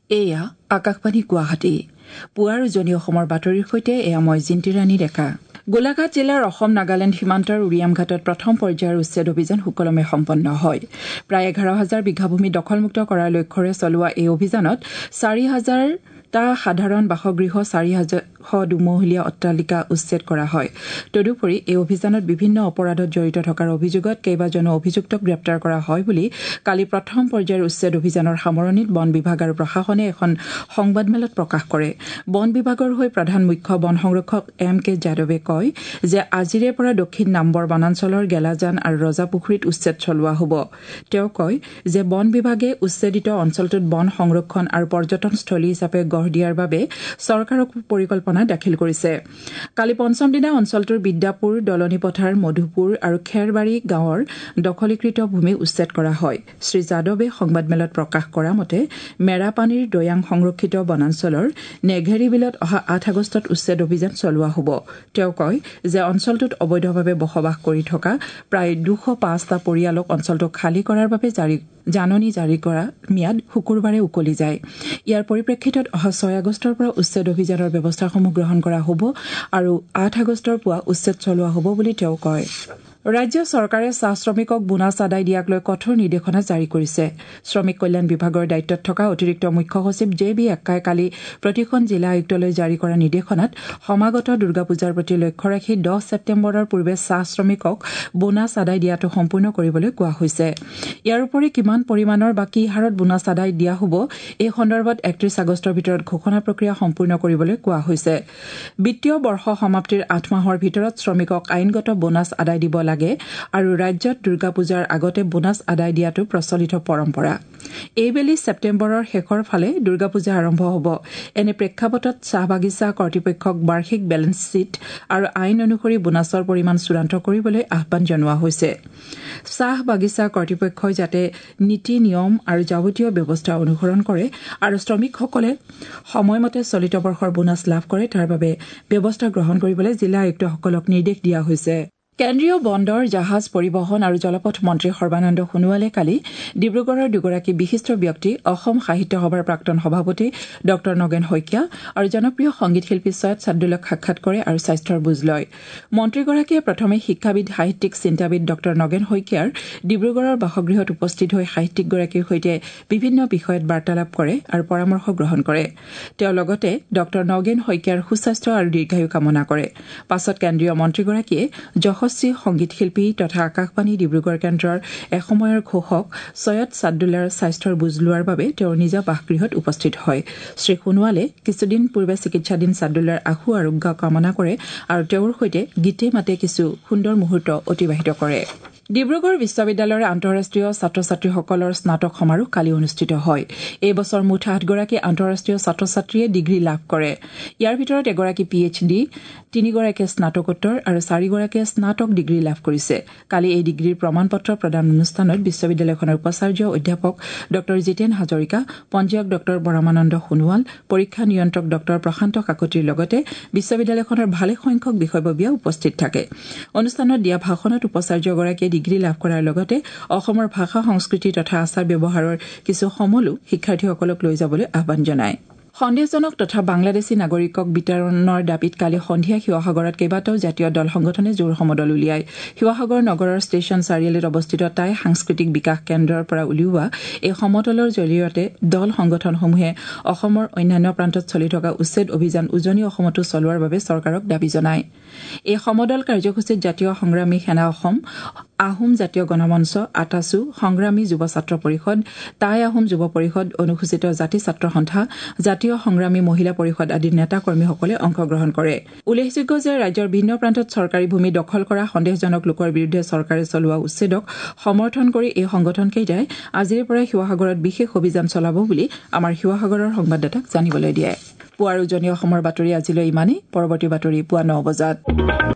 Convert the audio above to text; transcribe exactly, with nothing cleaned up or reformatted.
এয়া আকাশবাণী গুৱাহাটী পুৱাৰ উজনি অসমৰ বাতৰিৰ সৈতে এয়া মই জিন্তিৰাণী ডেকা। গোলাঘাট জিলাৰ অসম নাগালেণ্ড সীমান্তৰ উৰিয়ামঘাটত প্ৰথম পৰ্যায়ৰ উচ্ছেদ অভিযান সুকলমে সম্পন্ন হয়। প্ৰায় এঘাৰ হাজাৰ বিঘা ভূমি দখলমুক্ত কৰাৰ লক্ষ্যৰে চলোৱা এই অভিযানত চাৰি হাজাৰ টা সাধাৰণ বাসগৃহ চাৰি হাজাৰ দুমহলীয়া অট্টালিকা উচ্ছেদ কৰা হয়। তদুপৰি এই অভিযানত বিভিন্ন অপৰাধত জড়িত থকাৰ অভিযোগত কেইবাজনো অভিযুক্তক গ্ৰেপ্তাৰ কৰা হয় বুলি কালি প্ৰথম পৰ্যায়ৰ উচ্ছেদ অভিযানৰ সামৰণিত বন বিভাগ আৰু প্ৰশাসনে এখন সংবাদমেলত প্ৰকাশ কৰে। বন বিভাগৰ হৈ প্ৰধান মুখ্য বন সংৰক্ষক এম কে যাদৱে কয় যে আজিৰে পৰা দক্ষিণ নাম্বৰ বনাঞ্চলৰ গেলাজান আৰু ৰজাপুখুৰীত উচ্ছেদ চলোৱা হ'ব। তেওঁ কয় যে বন বিভাগে উচ্ছেদিত অঞ্চলটোত বন সংৰক্ষণ আৰু পৰ্যটনস্থলী হিচাপে গঢ় দিয়াৰ বাবে চৰকাৰক পৰিকল্পনা দাখিল কৰিছে। কালি পঞ্চম দিনা অঞ্চলটোৰ বিদ্যাপুৰ, দলনি পথাৰ, মধুপুৰ আৰু খেৰবাৰী গাঁৱৰ দখলীকৃত ভূমি উচ্ছেদ কৰা হয়। শ্ৰী যাদৱে সংবাদমেলত প্ৰকাশ কৰা মতে মেৰাপানীৰ দৈয়াং সংৰক্ষিত বনাঞ্চলৰ নেঘেৰী বিলত অহা আঠ আগষ্টত উচ্ছেদ অভিযান চলোৱা হ'ব। তেওঁ কয় যে অঞ্চলটোত অবৈধভাৱে বসবাস কৰি থকা প্ৰায় দুশ পাঁচটা পৰিয়ালক অঞ্চলটো খালী কৰাৰ বাবে জাৰি জাননী জাৰি কৰা ম্যাদ শুকুৰবাৰে উকলি যায়। ইয়াৰ পৰিপ্ৰেক্ষিতত অহা ছয় আগষ্টৰ পৰা উচ্ছেদ অভিযানৰ ব্যৱস্থাসমূহ গ্ৰহণ কৰা হ'ব আৰু আঠ আগষ্টৰ পুৱা উচ্ছেদ চলোৱা হ'ব বুলি তেওঁ কয়। ৰাজ্য চৰকাৰে চাহ শ্ৰমিকক বোনাছ আদায় দিয়াক লৈ কঠোৰ নিৰ্দেশনা জাৰি কৰিছে। শ্ৰমিক কল্যাণ বিভাগৰ দায়িত্বত থকা অতিৰিক্ত মুখ্য সচিব জে বি এক্কাই কালি প্ৰতিখন জিলা আয়ুক্তলৈ জাৰি কৰা নিৰ্দেশনাত সমাগত দুৰ্গা পূজাৰ প্ৰতি লক্ষ্য ৰাখি দহ ছেপ্টেম্বৰৰ পূৰ্বে চাহ শ্ৰমিকক বোনাছ আদায় দিয়াটো সম্পূৰ্ণ কৰিবলৈ কোৱা হৈছে। ইয়াৰ উপৰি কিমান পৰিমাণৰ বা কি হাৰত বোনাছ আদায় দিয়া হ'ব এই সন্দৰ্ভত একত্ৰিশ আগষ্টৰ ভিতৰত ঘোষণা প্ৰক্ৰিয়া সম্পূৰ্ণ কৰিবলৈ কোৱা হৈছে। বিত্তীয় বৰ্ষ সমাপ্তিৰ আঠ মাহৰ ভিতৰত শ্ৰমিকক আইনগত বোনাছ আদায় দিব লাগে আৰু ৰাজ্যত দুৰ্গা পূজাৰ আগতে বোনাছ আদায় দিয়াটো প্ৰচলিত পৰম্পৰা। এইবেলি ছেপ্টেম্বৰৰ শেষৰ ফালে দুৰ্গা পূজা আৰম্ভ হ'ব। এনে প্ৰেক্ষাপটত চাহ বাগিচা কৰ্তৃপক্ষক বাৰ্ষিক বেলেন্স শ্বীট আৰু আইন অনুসৰি বোনাছৰ পৰিমাণ চূড়ান্ত কৰিবলৈ আহ্বান জনোৱা হৈছে। চাহ বাগিচা কৰ্তৃপক্ষই যাতে নীতি নিয়ম আৰু যাৱতীয় ব্যৱস্থা অনুসৰণ কৰে আৰু শ্ৰমিকসকলে সময়মতে চলিত বৰ্ষৰ বোনাছ লাভ কৰে তাৰ বাবে ব্যৱস্থা গ্ৰহণ কৰিবলৈ জিলা আয়ুক্তসকলক নিৰ্দেশ দিয়া হৈছে। কেন্দ্ৰীয় বন্দৰ, জাহাজ, পৰিবহণ আৰু জলপথ মন্ত্ৰী সৰ্বানন্দ সোণোৱালে কালি ডিব্ৰুগড়ৰ দুগৰাকী বিশিষ্ট ব্যক্তি, অসম সাহিত্য সভাৰ প্ৰাক্তন সভাপতি ড নগেন শইকীয়া আৰু জনপ্ৰিয় সংগীত শিল্পী ছৈয়দ ছাদুল্লাক সাক্ষাৎ কৰে আৰু স্বাস্থ্যৰ বুজ লয়। মন্ত্ৰীগৰাকীয়ে প্ৰথমে শিক্ষাবিদ, সাহিত্যিক, চিন্তাবিদ ড নগেন শইকীয়াৰ ডিব্ৰুগড়ৰ বাসগৃহত উপস্থিত হৈ সাহিত্যিকগৰাকীৰ সৈতে বিভিন্ন বিষয়ত বাৰ্তালাপ কৰে আৰু পৰামৰ্শ গ্ৰহণ কৰে। তেওঁ লগতে ড নগেন শইকীয়াৰ সুস্বাস্থ্য আৰু দীৰ্ঘায়ু কামনা কৰে। পাছত কেন্দ্ৰীয় মন্ত্ৰীগৰাকীয়ে যশস্বী সংগীত শিল্পী তথা আকাশবাণী ডিব্ৰুগড় কেন্দ্ৰৰ এসময়ৰ ঘোষক ছৈয়দ ছাদুল্লাৰ স্বাস্থ্যৰ বুজ লোৱাৰ বাবে তেওঁৰ নিজা বাসগৃহত উপস্থিত হয়। শ্ৰী সোণোৱালে কিছুদিন পূৰ্বে চিকিৎসাধীন ছাদুল্লাৰ আশু আৰোগ্য কামনা কৰে আৰু তেওঁৰ সৈতে গীতে মাতে কিছু সুন্দৰ মুহূৰ্ত অতিবাহিত কৰে। ডিব্ৰুগড় বিশ্ববিদ্যালয়ৰ আন্তঃৰাষ্ট্ৰীয় ছাত্ৰ ছাত্ৰীসকলৰ স্নাতক সমাৰোহ কালি অনুষ্ঠিত হয়। এই বছৰ মুঠ আঠগৰাকী আন্তঃৰাষ্ট্ৰীয় ছাত্ৰ ছাত্ৰীয়ে ডিগ্ৰী লাভ কৰে। ইয়াৰ ভিতৰত এগৰাকী পি এইচ ডি, তিনিগৰাকীয়ে স্নাতকোত্তৰ আৰু চাৰিগৰাকীয়ে স্নাতক ডিগ্ৰী লাভ কৰিছে। কালি এই ডিগ্ৰীৰ প্ৰমাণ পত্ৰ প্ৰদান অনুষ্ঠানত বিশ্ববিদ্যালয়খনৰ উপাচাৰ্য অধ্যাপক ড জিতেন হাজৰিকা, পঞ্জীয়ক ড বৰমানন্দ সোণোৱাল, পৰীক্ষা নিয়ন্ত্ৰক ড প্ৰশান্ত কাকতিৰ লগতে বিশ্ববিদ্যালয়খনৰ ভালেসংখ্যক বিষয়ববীয়া উপস্থিত থাকে। অনুষ্ঠানত দিয়া ভাষণত উপাচাৰ্যগৰাকীয়ে ডিগ্ৰী লাভ কৰাৰ লগতে অসমৰ ভাষা সংস্কৃতি তথা আচাৰ ব্যৱহাৰৰ কিছু সমলো শিক্ষাৰ্থীসকলক লৈ যাবলৈ আহ্বান জনায়। সন্দেহজনক তথা বাংলাদেশী নাগৰিকক বিতৰণৰ দাবীত কালি সন্ধিয়া শিৱসাগৰত কেইবাটাও জাতীয় দল সংগঠনে জোৰ সমদল উলিয়ায়। শিৱসাগৰ নগৰৰ ষ্টেচন চাৰিআলিত অৱস্থিত টাই সাংস্কৃতিক বিকাশ কেন্দ্ৰৰ পৰা উলিওৱা এই সমদলৰ জৰিয়তে দল সংগঠনসমূহে অসমৰ অন্যান্য প্ৰান্তত চলি থকা উচ্ছেদ অভিযান উজনি অসমতো চলোৱাৰ বাবে চৰকাৰক দাবী জনায়। এই সমদল কাৰ্যসূচীত জাতীয় সংগ্ৰামী সেনা অসম, আহোম জাতীয় গণমঞ্চ, আটাছু, সংগ্ৰামী যুৱ ছাত্ৰ পৰিষদ, টাই আহোম যুৱ পৰিষদ, অনুসূচিত জাতি ছাত্ৰ সন্থা, জাতীয় সংগ্ৰামী মহিলা পৰিষদ আদিৰ নেতা কৰ্মীসকলে অংশগ্ৰহণ কৰে। উল্লেখযোগ্য যে ৰাজ্যৰ ভিন্ন প্ৰান্তত চৰকাৰী ভূমি দখল কৰা সন্দেহজনক লোকৰ বিৰুদ্ধে চৰকাৰে চলোৱা উচ্ছেদক সমৰ্থন কৰি এই সংগঠনকেইটাই আজিৰে পৰা শিৱসাগৰত বিশেষ অভিযান চলাব বুলি আমাৰ শিৱসাগৰৰ সংবাদদাতাক জানিবলৈ দিয়ে। পুৱাৰ উজনি অসমৰ বাতৰি আজিলৈ ইমানেই। পৰৱৰ্তী বাতৰি পুৱা ন বজাত।